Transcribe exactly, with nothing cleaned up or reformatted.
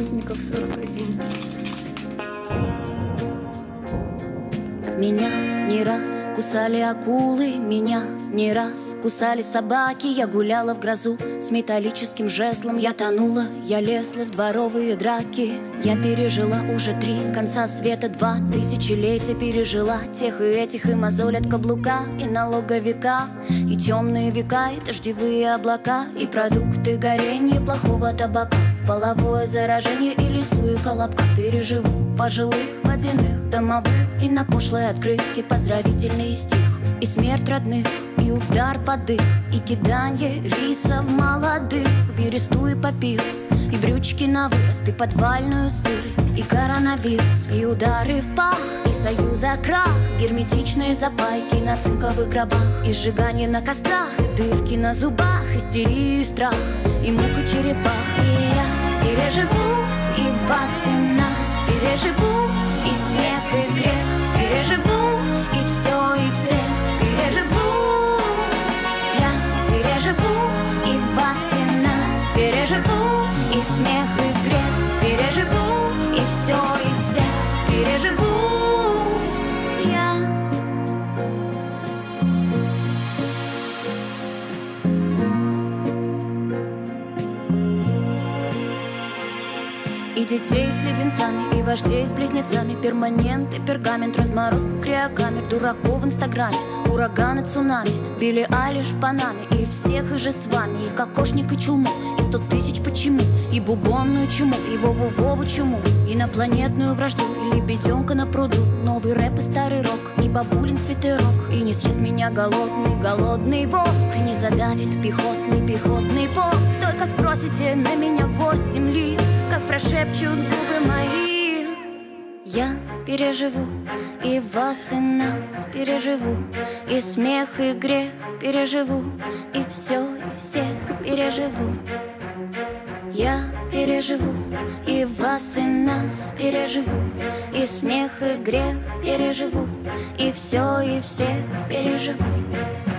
десантников сорок один. Меня не раз кусали акулы, меня не раз кусали собаки. Я гуляла в грозу с металлическим жезлом. Я тонула, я лезла в дворовые драки. Я пережила уже три конца света, два тысячелетия пережила тех и этих, и мозоль от каблука, и налоговика, и темные века, и дождевые облака, и продукты горения плохого табака, половое заражение и лесу и колобка. Переживу пожилых, водяных, домовых, и на пошлой открытке поздравительный стих, и смерть родных, и удар под дых, и киданье риса в молодых, бересту и папирус, и брючки на вырост, и подвальную сырость, и коронавирус, и удары в пах, и союза крах, герметичные запайки на цинковых гробах, и сжигание на кострах, и дырки на зубах, истерию и страх, и мух и черепах. И я переживу и вас, и нас переживу, и смех, и грех переживу, и все, и всех переживу. Я переживу и вас, и нас переживу, и смех, и грех переживу, и все, и всех переживу. Я и детей с леденцами, и вождей с близнецами, перманент и пергамент, разморозку криокамер, дураков в инстаграме, ураганы, цунами, Билли Айлиш в Панаме, и всех и же с вами, и кокошник, и чулму, и сто тысяч почему, и бубонную чуму, и вову-вову чуму, инопланетную вражду, и лебеденка на пруду, новый рэп и старый рок, и бабулин свитерок, и не съест меня голодный, голодный волк, и не задавит пехотный, пехотный полк. Только спросите на меня горсть земли, как прошепчут губы мои. Я переживу и вас, и нас переживу, и смех, и грех переживу, и все, и всех переживу. Я переживу и вас, и нас переживу, и смех, и грех переживу, и все, и всех переживу.